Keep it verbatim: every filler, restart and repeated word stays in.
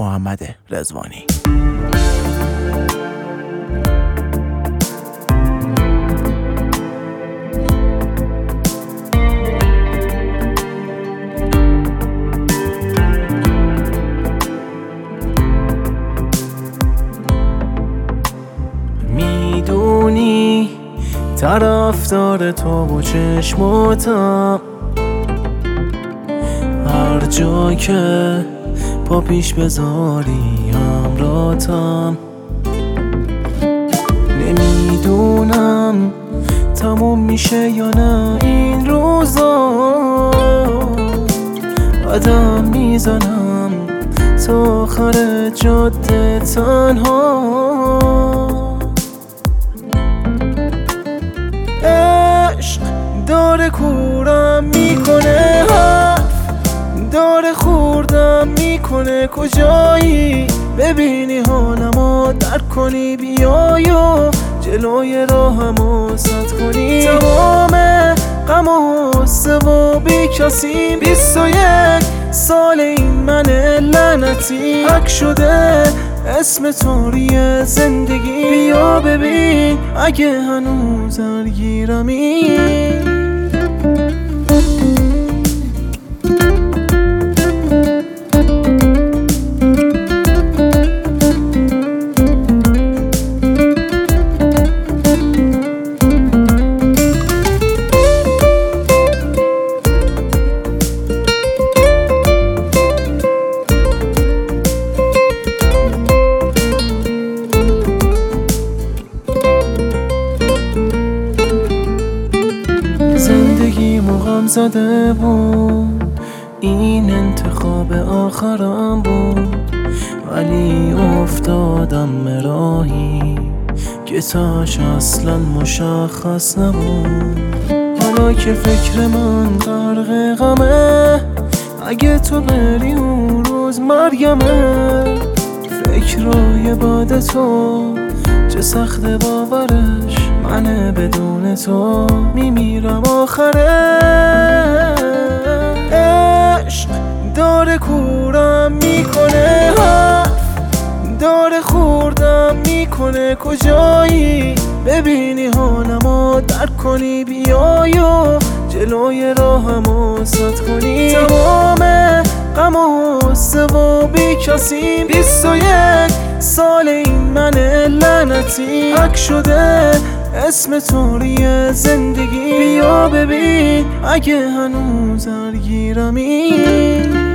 محمد رضوانی. میدونی طرفدار تو و چشماتم، هر جا که پا پیش بذاری همراهتم. نمیدونم تموم میشه یا نه این روزا، قدم میزنم تا آخر جاده تنها. عشق داره کورم میکنه، حرف داره خوردم میکنه. کجایی ببینی حالمو درک کنی، بیای و جلوی راهمو سد کنی. تمام غم و غصه و بی کسی، بیست و یک سال این من لعنتی حک شده اسم تو روی زندگی. بیا ببین اگه هنوز درگیرمی. زندگی مغم زده بود، این انتخاب آخرم بود، ولی افتادم راهی که تاش اصلا مشخص نبود. حالا که فکر من غرق غمه، اگه تو بری اون روز مرگمه. فکرای بعد تو چه سخت باورش، من بدون تو میمیرم آخره. عشق داره کورم میکنه، حرف داره خوردم میکنه. کجایی ببینی حالمو درک کنی، بیای و جلوی راهمو سد کنی. تمام غم و غصه و بی کسی، بیست و یک سال این من لعنتی حک شده اسم تو روی زندگی. بیا ببین اگه هنوز درگیرمی.